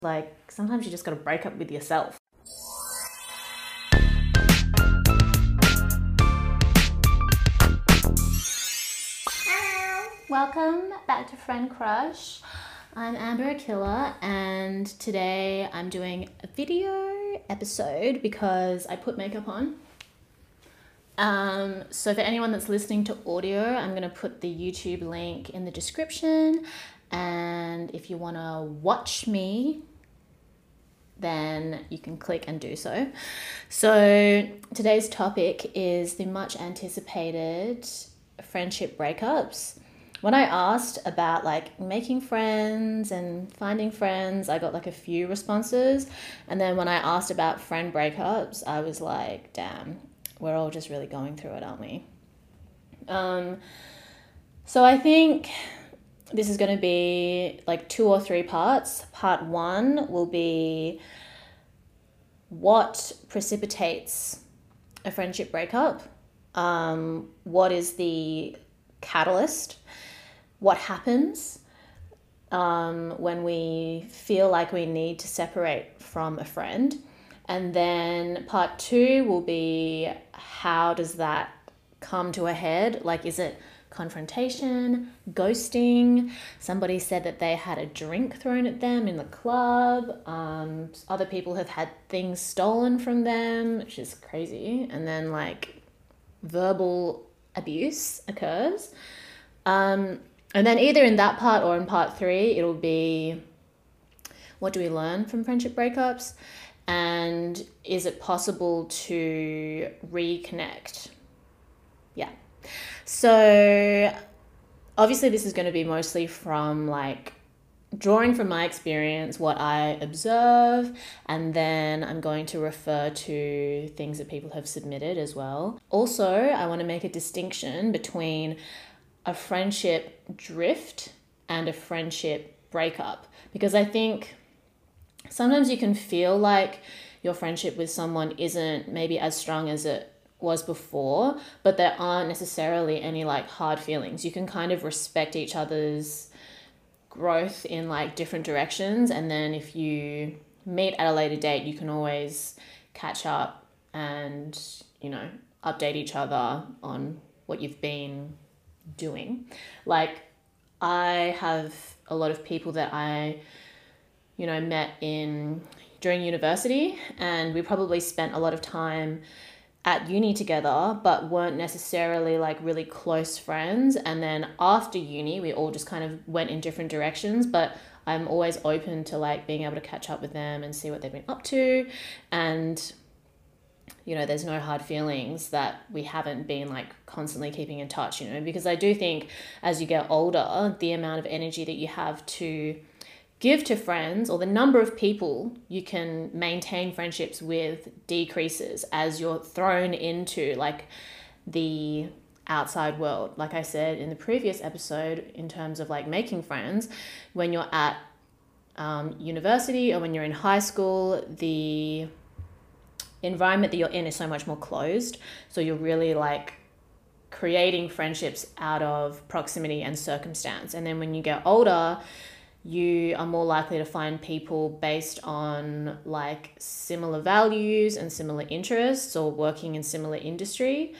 Like, sometimes you just got to break up with yourself. Welcome back to Friend Crush. I'm Amber Akilla, and today I'm doing a video episode because I put makeup on. So for anyone that's listening to audio, I'm going to put the YouTube link in the description, and if you want to watch me, then you can click and do so. So today's topic is the much anticipated friendship breakups. When I asked about like making friends and finding friends, I got like a few responses. And then when I asked about friend breakups, I was like, damn, we're all just really going through it, aren't we? So I think this is going to be like 2 or 3 parts. Part 1 will be what precipitates a friendship breakup, what is the catalyst, what happens when we feel like we need to separate from a friend. And then part 2 will be how does that come to a head? Like, is it confrontation, ghosting? Somebody said that they had a drink thrown at them in the club. Other people have had things stolen from them, which is crazy. And then like verbal abuse occurs. And then either in that part or in part 3, it'll be what do we learn from friendship breakups? And is it possible to reconnect? Yeah. So obviously this is going to be mostly from like drawing from my experience, what I observe, and then I'm going to refer to things that people have submitted as well. Also, I want to make a distinction between a friendship drift and a friendship breakup, because I think sometimes you can feel like your friendship with someone isn't maybe as strong as it was before, but there aren't necessarily any like hard feelings. You can kind of respect each other's growth in like different directions, and then if you meet at a later date, you can always catch up and, you know, update each other on what you've been doing. Like, I have a lot of people that I, you know, met during university, and we probably spent a lot of time at uni together, but weren't necessarily like really close friends. And then after uni, we all just kind of went in different directions, but I'm always open to like being able to catch up with them and see what they've been up to. And, you know, there's no hard feelings that we haven't been like constantly keeping in touch, you know, because I do think as you get older, the amount of energy that you have to give to friends, or the number of people you can maintain friendships with, decreases as you're thrown into like the outside world. Like I said in the previous episode, in terms of like making friends, when you're at university or when you're in high school, the environment that you're in is so much more closed. So you're really like creating friendships out of proximity and circumstance. And then when you get older, you are more likely to find people based on like similar values and similar interests, or working in similar industry.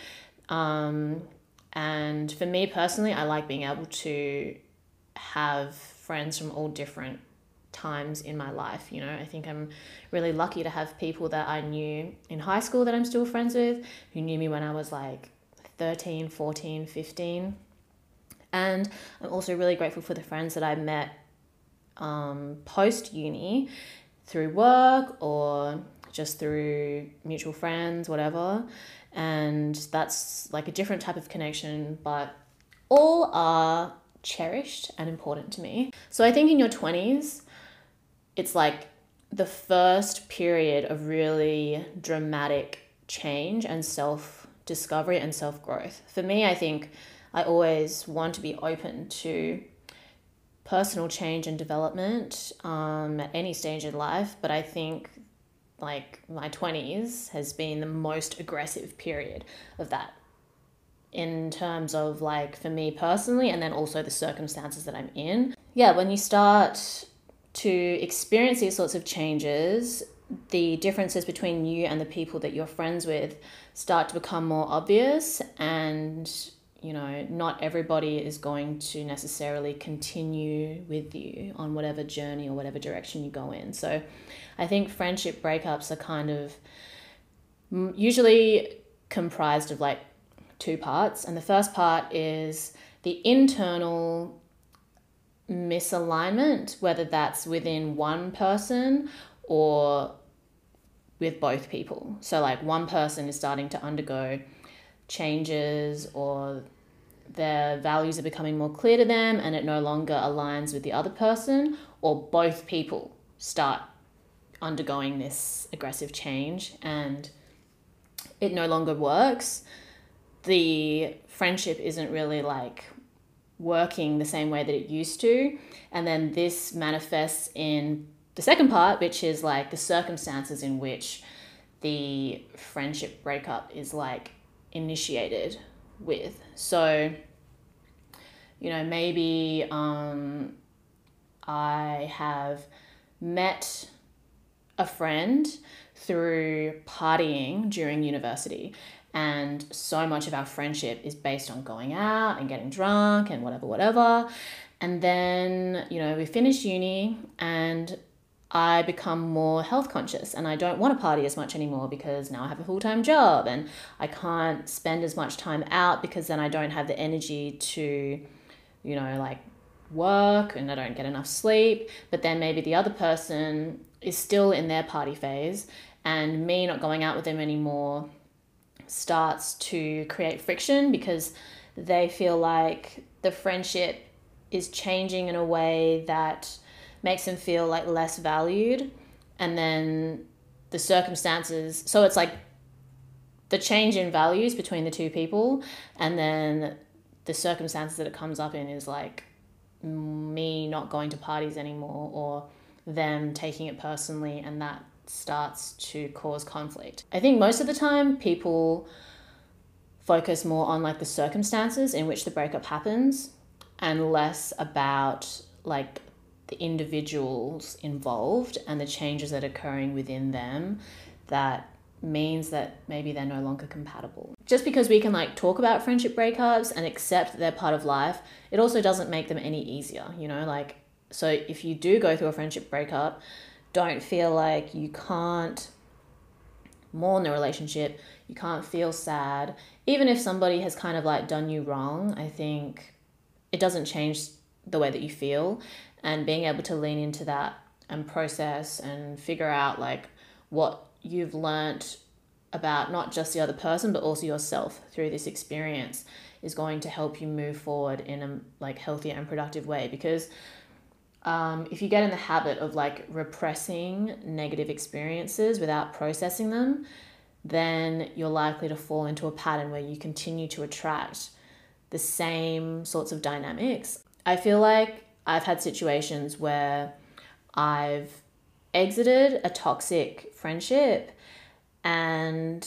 And for me personally, I like being able to have friends from all different times in my life. You know, I think I'm really lucky to have people that I knew in high school that I'm still friends with, who knew me when I was like 13, 14, 15. And I'm also really grateful for the friends that I met post uni through work or just through mutual friends, whatever. And that's like a different type of connection, but all are cherished and important to me. So I think in your 20s, it's like the first period of really dramatic change and self-discovery and self-growth. For me, I think I always want to be open to personal change and development at any stage in life, but I think like my 20s has been the most aggressive period of that, in terms of like for me personally, and then also the circumstances that I'm in. Yeah, when you start to experience these sorts of changes, the differences between you and the people that you're friends with start to become more obvious, and not everybody is going to necessarily continue with you on whatever journey or whatever direction you go in. So I think friendship breakups are kind of usually comprised of like two parts. And the first part is the internal misalignment, whether that's within one person or with both people. So like one person is starting to undergo changes, or their values are becoming more clear to them and it no longer aligns with the other person, or both people start undergoing this aggressive change and it no longer works. The friendship isn't really like working the same way that it used to. And then this manifests in the second part, which is like the circumstances in which the friendship breakup is like initiated with. So, maybe I have met a friend through partying during university, and so much of our friendship is based on going out and getting drunk and whatever. And then, we finish uni and I become more health conscious and I don't want to party as much anymore because now I have a full-time job and I can't spend as much time out because then I don't have the energy to, like work, and I don't get enough sleep. But then maybe the other person is still in their party phase, and me not going out with them anymore starts to create friction because they feel like the friendship is changing in a way that makes them feel like less valued. And then the circumstances, so it's like the change in values between the two people, and then the circumstances that it comes up in is like me not going to parties anymore, or them taking it personally, and that starts to cause conflict. I think most of the time people focus more on like the circumstances in which the breakup happens and less about like the individuals involved and the changes that are occurring within them that means that maybe they're no longer compatible. Just because we can like talk about friendship breakups and accept that they're part of life, it also doesn't make them any easier, like, so if you do go through a friendship breakup, don't feel like you can't mourn the relationship, you can't feel sad. Even if somebody has kind of like done you wrong, I think it doesn't change the way that you feel. And being able to lean into that and process and figure out like what you've learnt about not just the other person but also yourself through this experience is going to help you move forward in a like healthier and productive way. Because if you get in the habit of like repressing negative experiences without processing them, then you're likely to fall into a pattern where you continue to attract the same sorts of dynamics. I feel like I've had situations where I've exited a toxic friendship and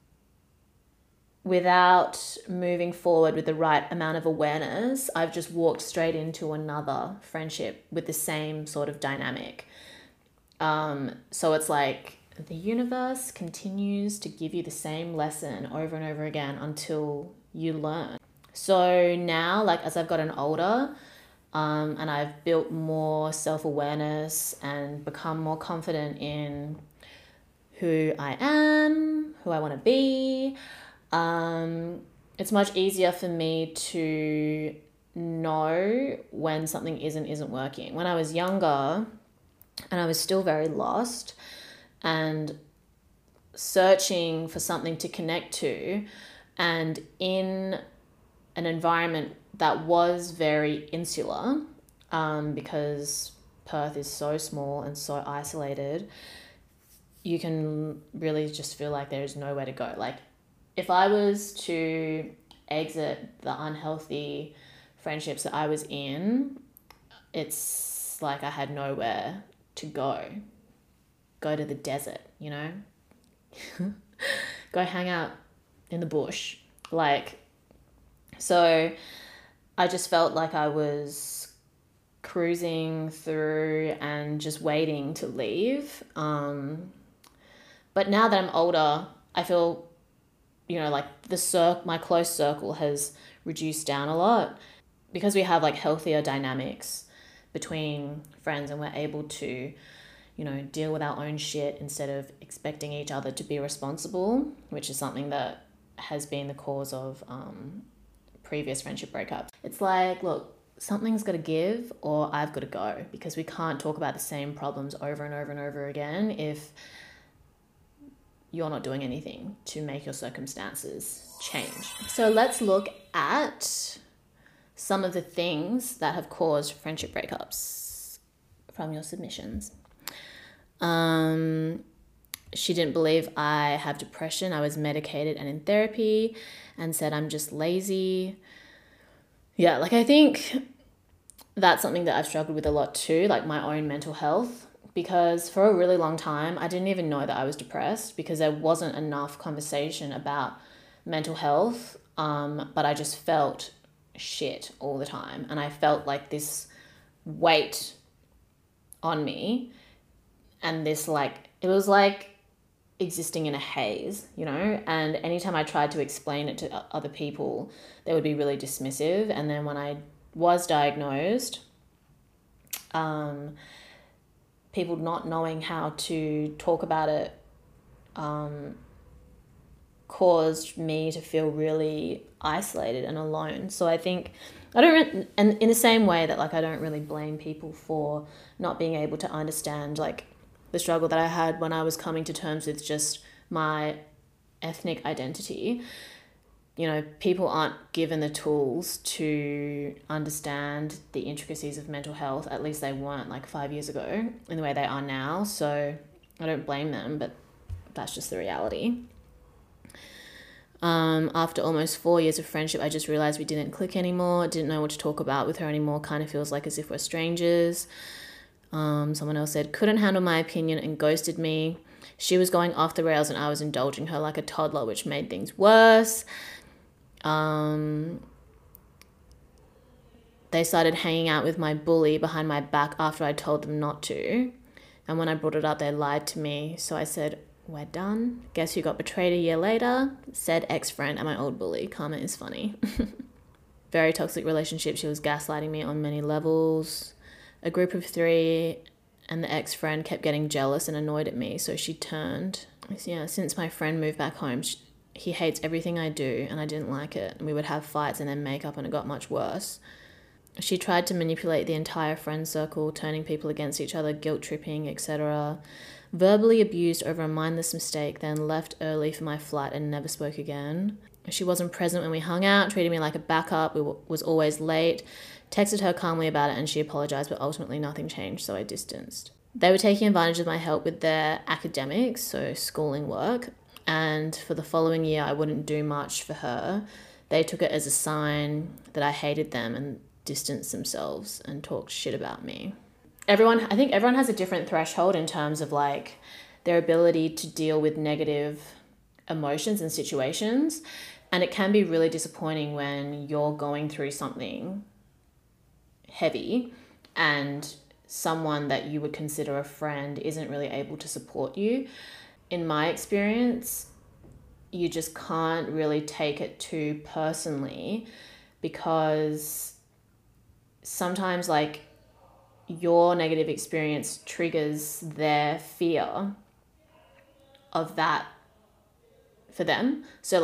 without moving forward with the right amount of awareness, I've just walked straight into another friendship with the same sort of dynamic. So it's like the universe continues to give you the same lesson over and over again until you learn. So now, like as I've gotten older, and I've built more self-awareness and become more confident in who I am, who I want to be, it's much easier for me to know when something isn't working. When I was younger and I was still very lost and searching for something to connect to, and in an environment that was very insular, because Perth is so small and so isolated, you can really just feel like there's nowhere to go. Like if I was to exit the unhealthy friendships that I was in, it's like I had nowhere to go. Go to the desert, go hang out in the bush. So I just felt like I was cruising through and just waiting to leave. But now that I'm older, I feel, like my close circle has reduced down a lot because we have like healthier dynamics between friends, and we're able to, deal with our own shit instead of expecting each other to be responsible, which is something that has been the cause of previous friendship breakups. It's like, look, something's got to give or I've got to go, because we can't talk about the same problems over and over and over again if you're not doing anything to make your circumstances change. So let's look at some of the things that have caused friendship breakups from your submissions. She didn't believe I have depression. I was medicated and in therapy, and said I'm just lazy. Yeah, like I think that's something that I've struggled with a lot too, like my own mental health, because for a really long time I didn't even know that I was depressed because there wasn't enough conversation about mental health, but I just felt shit all the time, and I felt like this weight on me, and this it was like existing in a haze, and anytime I tried to explain it to other people, they would be really dismissive. And then when I was diagnosed, people not knowing how to talk about it caused me to feel really isolated and alone. So I think and in the same way that I don't really blame people for not being able to understand the struggle that I had when I was coming to terms with just my ethnic identity. People aren't given the tools to understand the intricacies of mental health. At least they weren't 5 years ago in the way they are now. So I don't blame them, but that's just the reality. After almost 4 years of friendship, I just realized we didn't click anymore. Didn't know what to talk about with her anymore. Kind of feels like as if we're strangers. Someone else said, couldn't handle my opinion and ghosted me. She was going off the rails and I was indulging her like a toddler, which made things worse. They started hanging out with my bully behind my back after I told them not to. And when I brought it up, they lied to me. So I said, we're done. Guess who got betrayed a year later? Said ex-friend and my old bully. Karma is funny. Very toxic relationship. She was gaslighting me on many levels. A group of 3 and the ex-friend kept getting jealous and annoyed at me, so she turned. Yeah, since my friend moved back home, he hates everything I do and I didn't like it. And we would have fights and then make up, and it got much worse. She tried to manipulate the entire friend circle, turning people against each other, guilt-tripping, etc. Verbally abused over a mindless mistake, then left early for my flight and never spoke again. She wasn't present when we hung out, treated me like a backup, was always late. Texted her calmly about it and she apologized, but ultimately nothing changed, so I distanced. They were taking advantage of my help with their academics, so schooling work, and for the following year I wouldn't do much for her. They took it as a sign that I hated them and distanced themselves and talked shit about me. I think everyone has a different threshold in terms of their ability to deal with negative emotions and situations, and it can be really disappointing when you're going through something heavy and someone that you would consider a friend isn't really able to support you. In my experience, you just can't really take it too personally, because sometimes your negative experience triggers their fear of that for them. So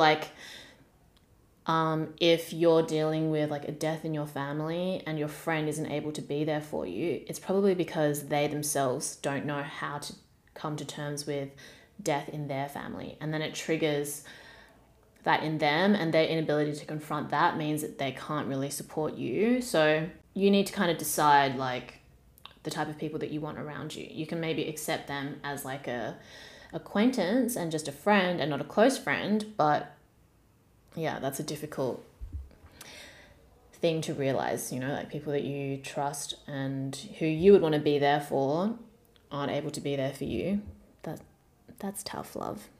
if you're dealing with a death in your family and your friend isn't able to be there for you, it's probably because they themselves don't know how to come to terms with death in their family. And then it triggers that in them, and their inability to confront that means that they can't really support you. So you need to kind of decide the type of people that you want around you. You can maybe accept them as a acquaintance and just a friend and not a close friend, but yeah, that's a difficult thing to realize, people that you trust and who you would want to be there for aren't able to be there for you. That's tough love.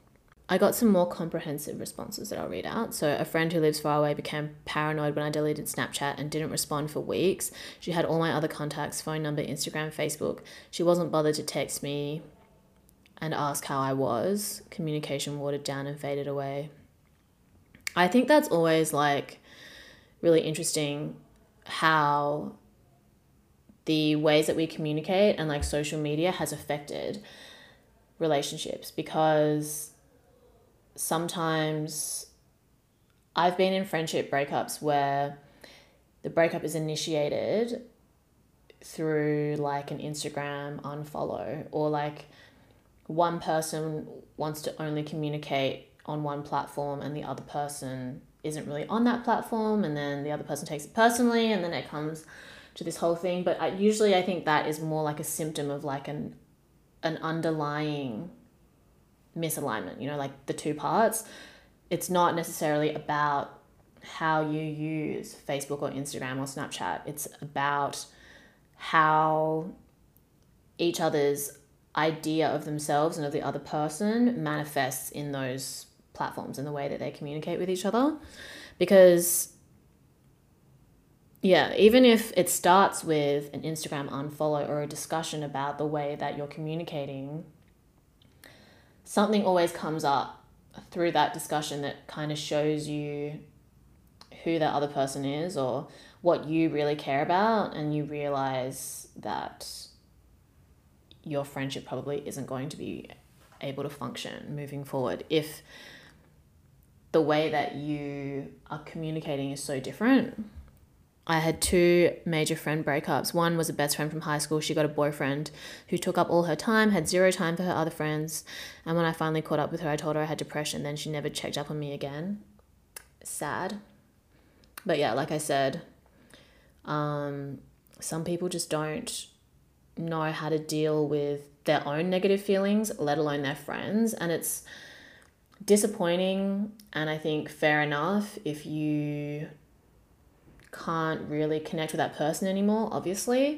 I got some more comprehensive responses that I'll read out. So, a friend who lives far away became paranoid when I deleted Snapchat and didn't respond for weeks. She had all my other contacts, phone number, Instagram, Facebook. She wasn't bothered to text me and ask how I was. Communication watered down and faded away. I think that's always like really interesting how the ways that we communicate and like social media has affected relationships, because sometimes I've been in friendship breakups where the breakup is initiated through like an Instagram unfollow, or like one person wants to only communicate on one platform and the other person isn't really on that platform, and then the other person takes it personally, and then it comes to this whole thing. But usually I think that is more like a symptom of like an underlying misalignment, you know, like the two parts. It's not necessarily about how you use Facebook or Instagram or Snapchat. It's about how each other's idea of themselves and of the other person manifests in those platforms and the way that they communicate with each other. Because yeah, even if it starts with an Instagram unfollow or a discussion about the way that you're communicating, something always comes up through that discussion that kind of shows you who that other person is or what you really care about, and you realize that your friendship probably isn't going to be able to function moving forward if the way that you are communicating is so different. I had two major friend breakups. One was a best friend from high school. She got a boyfriend who took up all her time, had zero time for her other friends. And when I finally caught up with her, I told her I had depression. Then she never checked up on me again. Sad. But yeah, like I said, some people just don't know how to deal with their own negative feelings, let alone their friends. And it's disappointing, and I think fair enough if you can't really connect with that person anymore, obviously,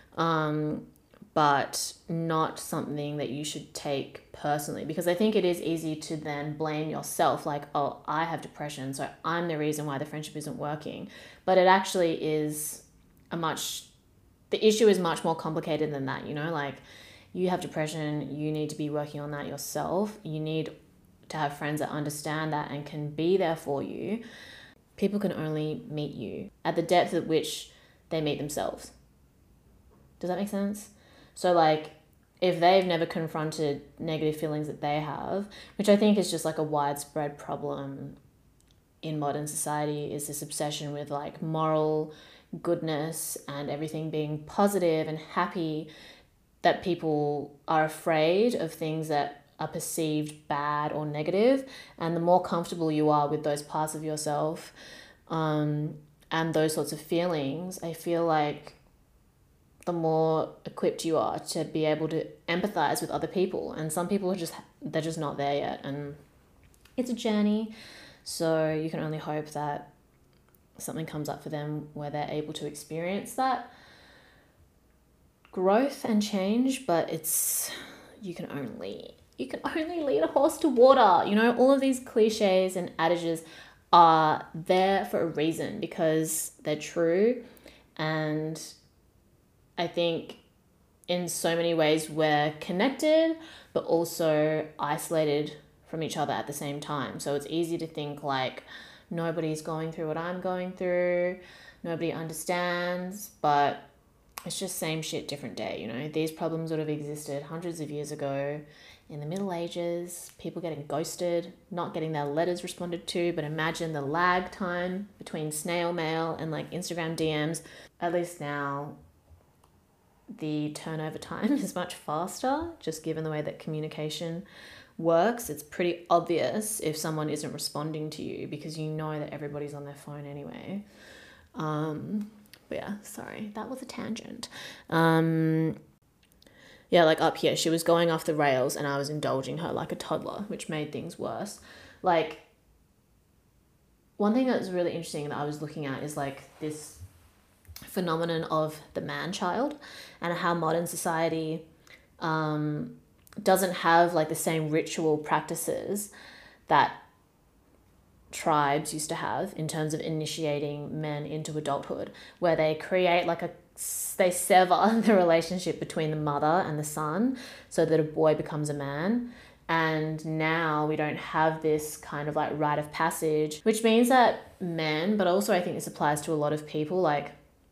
but not something that you should take personally, because I think it is easy to then blame yourself, like, oh, I have depression, so I'm the reason why the friendship isn't working. But it actually is the issue is much more complicated than that, you know, like you have depression, you need to be working on that yourself. You need to have friends that understand that and can be there for you. People can only meet you at the depth at which they meet themselves. Does that make sense? So like, if they've never confronted negative feelings that they have, which I think is just like a widespread problem in modern society, is this obsession with like moral goodness and everything being positive and happy, that people are afraid of things that are perceived bad or negative. And the more comfortable you are with those parts of yourself, and those sorts of feelings, I feel like the more equipped you are to be able to empathize with other people. And some people they're just not there yet, and it's a journey. So you can only hope that something comes up for them where they're able to experience that growth and change. But you can only lead a horse to water. You know, all of these cliches and adages are there for a reason, because they're true. And I think in so many ways we're connected, but also isolated from each other at the same time. So it's easy to think like nobody's going through what I'm going through, nobody understands, but it's just same shit, different day, you know? These problems would have existed hundreds of years ago in the Middle Ages, people getting ghosted, not getting their letters responded to, but imagine the lag time between snail mail and like Instagram DMs. At least now, the turnover time is much faster, just given the way that communication works. It's pretty obvious if someone isn't responding to you, because you know that everybody's on their phone anyway. But yeah, sorry, that was a tangent. Yeah, like up here, she was going off the rails and I was indulging her like a toddler, which made things worse. Like, one thing that's really interesting that I was looking at is like this phenomenon of the man child, and how modern society doesn't have like the same ritual practices that tribes used to have in terms of initiating men into adulthood, where they create like they sever the relationship between the mother and the son so that a boy becomes a man. And now we don't have this kind of like rite of passage, which means that men, but also I think this applies to a lot of people, like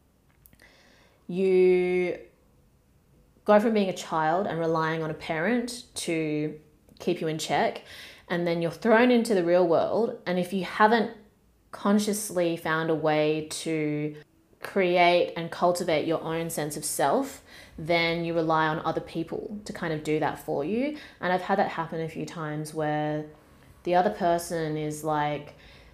you go from being a child and relying on a parent to keep you in check, and then you're thrown into the real world. And if you haven't consciously found a way to create and cultivate your own sense of self, then you rely on other people to kind of do that for you. And I've had that happen a few times where the other person is like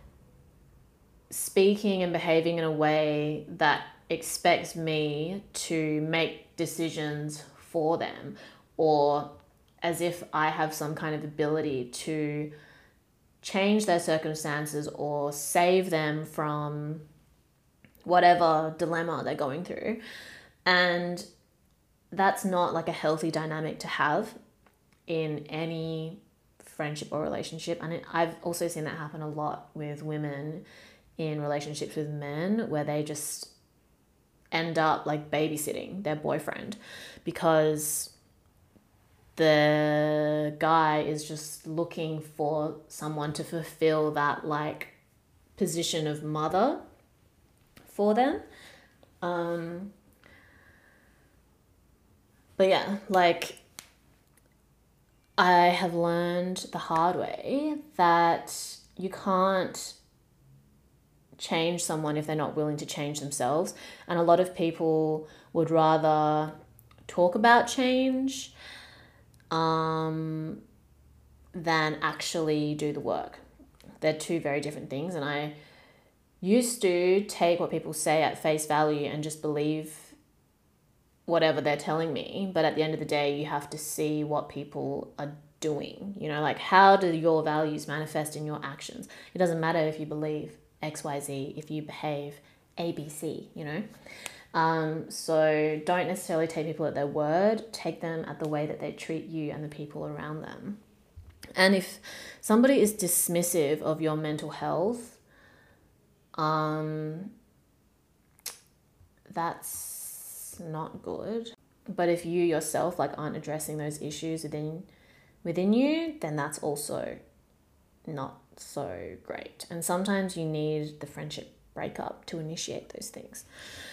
speaking and behaving in a way that expects me to make decisions for them, or as if I have some kind of ability to change their circumstances or save them from whatever dilemma they're going through. And that's not like a healthy dynamic to have in any friendship or relationship. And I've also seen that happen a lot with women in relationships with men, where they just end up like babysitting their boyfriend because the guy is just looking for someone to fulfill that like position of mother for them. But yeah, like I have learned the hard way that you can't change someone if they're not willing to change themselves. And a lot of people would rather talk about change than actually do the work. They're two very different things. And I used to take what people say at face value and just believe whatever they're telling me. But at the end of the day, you have to see what people are doing. You know, like how do your values manifest in your actions? It doesn't matter if you believe XYZ, if you behave ABC, you know? So don't necessarily take people at their word. Take them at the way that they treat you and the people around them. And if somebody is dismissive of your mental health, that's not good. But if you yourself like aren't addressing those issues within you, then that's also not so great. And sometimes you need the friendship breakup to initiate those things.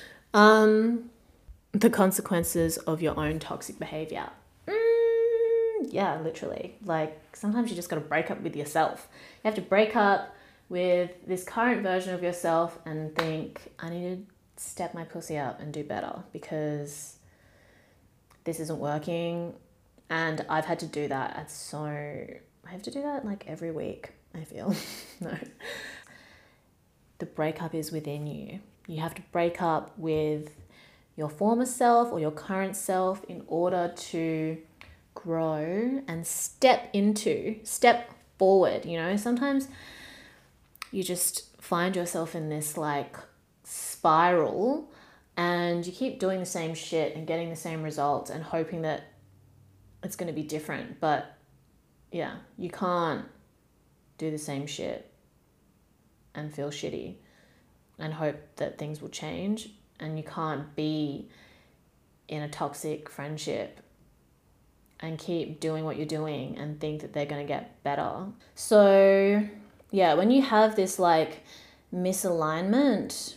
The consequences of your own toxic behavior. Yeah, literally. Like sometimes you just got to break up with yourself. You have to break up with this current version of yourself and think, I need to step my pussy up and do better because this isn't working. And I've had to do that I have to do that like every week, I feel. No. The breakup is within you. You have to break up with your former self or your current self in order to grow and step forward. You know, sometimes you just find yourself in this like spiral and you keep doing the same shit and getting the same results and hoping that it's going to be different. But yeah, you can't do the same shit and feel shitty and hope that things will change. And you can't be in a toxic friendship and keep doing what you're doing and think that they're going to get better. So yeah, when you have this like misalignment,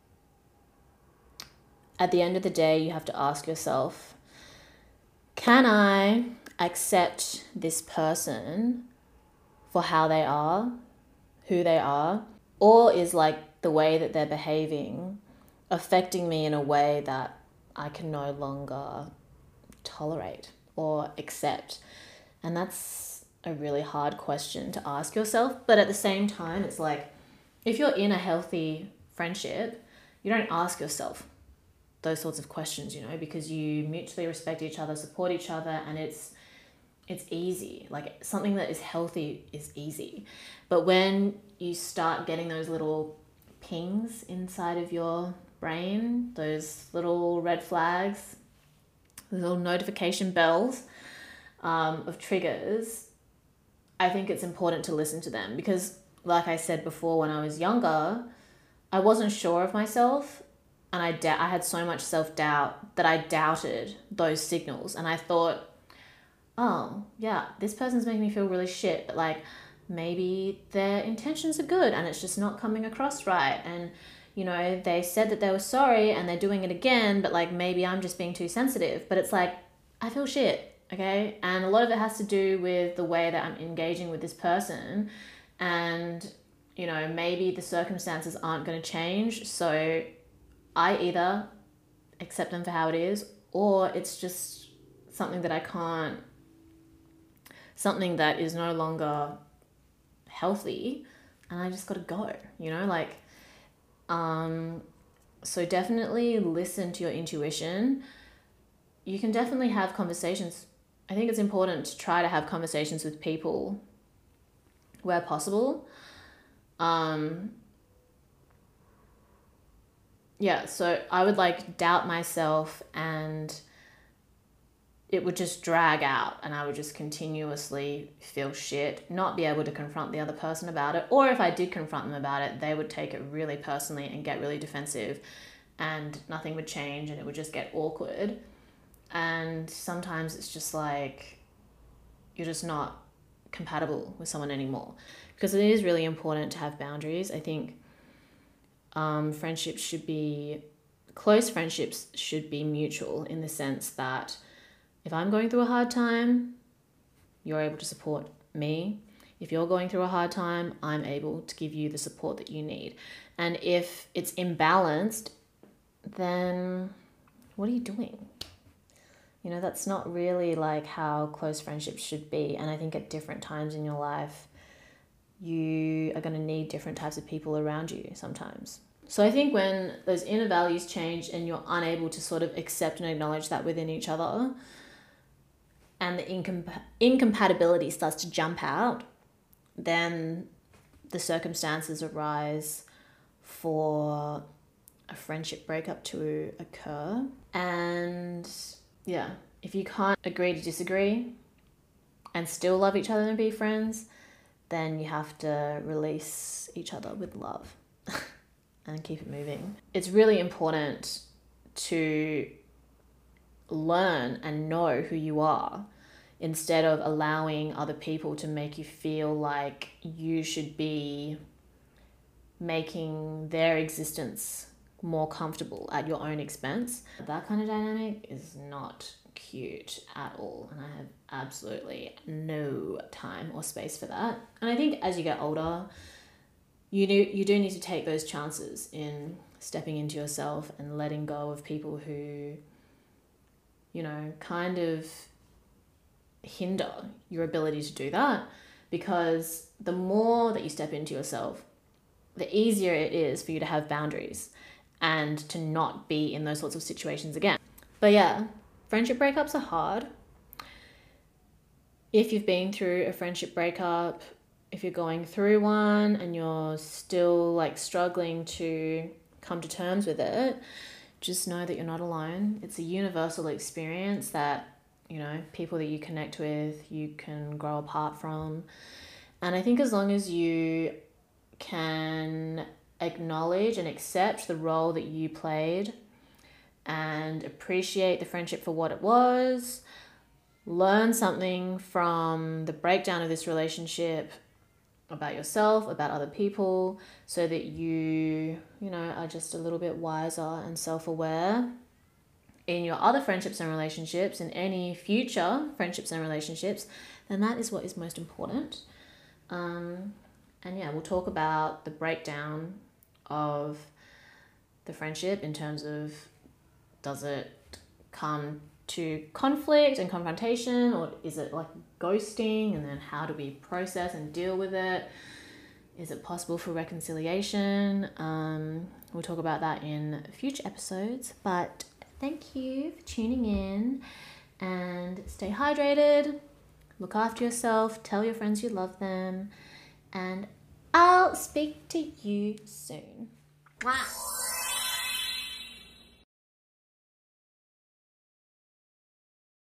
at the end of the day, you have to ask yourself, can I accept this person for how they are, who they are, or is like the way that they're behaving affecting me in a way that I can no longer tolerate or accept? And that's a really hard question to ask yourself. But at the same time, it's like, if you're in a healthy friendship, you don't ask yourself those sorts of questions, you know, because you mutually respect each other, support each other, and it's easy. Like something that is healthy is easy. But when you start getting those little pings inside of your brain, those little red flags, little notification bells, of triggers, I think it's important to listen to them because, like I said before, when I was younger, I wasn't sure of myself, and I had so much self-doubt that I doubted those signals, and I thought, oh, yeah, this person's making me feel really shit, but like maybe their intentions are good and it's just not coming across right. And, you know, they said that they were sorry and they're doing it again, but like maybe I'm just being too sensitive. But it's like, I feel shit, okay? And a lot of it has to do with the way that I'm engaging with this person. And, you know, maybe the circumstances aren't going to change. So I either accept them for how it is, or it's just something that I can't, something that is no longer healthy, and I just got to go, you know, like, so definitely listen to your intuition. You can definitely have conversations. I think it's important to try to have conversations with people where possible. Yeah, so I would like doubt myself, and it would just drag out, and I would just continuously feel shit, not be able to confront the other person about it. Or if I did confront them about it, they would take it really personally and get really defensive, and nothing would change, and it would just get awkward. And sometimes it's just like you're just not compatible with someone anymore, because it is really important to have boundaries. I think friendships should be, close friendships should be mutual, in the sense that if I'm going through a hard time, you're able to support me. If you're going through a hard time, I'm able to give you the support that you need. And if it's imbalanced, then what are you doing? You know, that's not really like how close friendships should be. And I think at different times in your life, you are going to need different types of people around you sometimes. So I think when those inner values change and you're unable to sort of accept and acknowledge that within each other, and the incompatibility starts to jump out, then the circumstances arise for a friendship breakup to occur. And yeah, if you can't agree to disagree and still love each other and be friends, then you have to release each other with love and keep it moving. It's really important to learn and know who you are, instead of allowing other people to make you feel like you should be making their existence more comfortable at your own expense. That kind of dynamic is not cute at all, and I have absolutely no time or space for that. And I think as you get older, you do need to take those chances in stepping into yourself and letting go of people who, you know, kind of hinder your ability to do that. Because the more that you step into yourself, the easier it is for you to have boundaries and to not be in those sorts of situations again. But yeah, friendship breakups are hard. If you've been through a friendship breakup, if you're going through one and you're still like struggling to come to terms with it, just know that you're not alone. It's a universal experience that, you know, people that you connect with, you can grow apart from. And I think as long as you can acknowledge and accept the role that you played and appreciate the friendship for what it was, learn something from the breakdown of this relationship about yourself, about other people, so that you know, are just a little bit wiser and self-aware in your other friendships and relationships, in any future friendships and relationships, then that is what is most important. And yeah, we'll talk about the breakdown of the friendship in terms of, does it come to conflict and confrontation, or is it like ghosting, and then how do we process and deal with it? Is it possible for reconciliation? We'll talk about that in future episodes, but thank you for tuning in, and stay hydrated, look after yourself, tell your friends you love them, and I'll speak to you soon. Mwah.